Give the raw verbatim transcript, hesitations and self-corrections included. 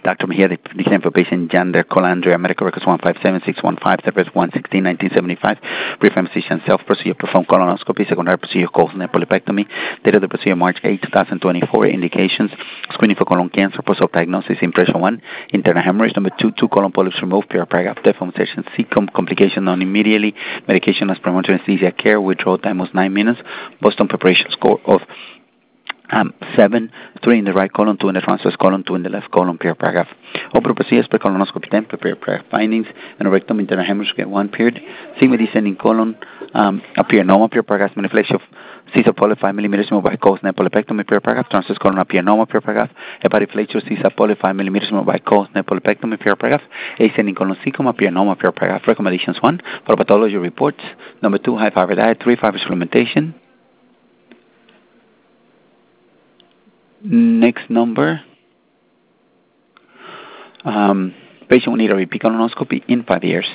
Doctor Mejia, the declared for patient Jander Colandria, medical records one five seven six one five, service one sixteen nineteen seventy-five, brief physician self-procedure, perform colonoscopy, secondary procedure, colon polypectomy, date of the procedure March eighth, twenty twenty-four, indications, screening for colon cancer, post-op diagnosis, impression one, internal hemorrhage, number two, two colon polyps removed, pure paragraph, deformation, C, com- complication non immediately, medication as preventive anesthesia care, withdrawal time was nine minutes, Boston preparation score of Um, seven, three in the right colon, two in the transverse colon, two in the left colon, pure paragraph. Open procedures per colonoscopy ten, prepare paragraph findings, and rectum internal hemorrhage, get one period. Sigma descending colon, um, appear normal, pure paragraph, manipulation of Caesar poly five millimeters removed by cause, polypectomy, pure paragraph, transverse colon, appear normal, pure paragraph, hepatic flexure, Caesar poly five millimeters removed by cause, polypectomy, pure paragraph, ascending colon, cecum, appear normal, pure paragraph. Recommendations one, for pathology reports, number two, high fiber diet, three, fiber supplementation. Next number, um, patient will need a repeat colonoscopy in five years.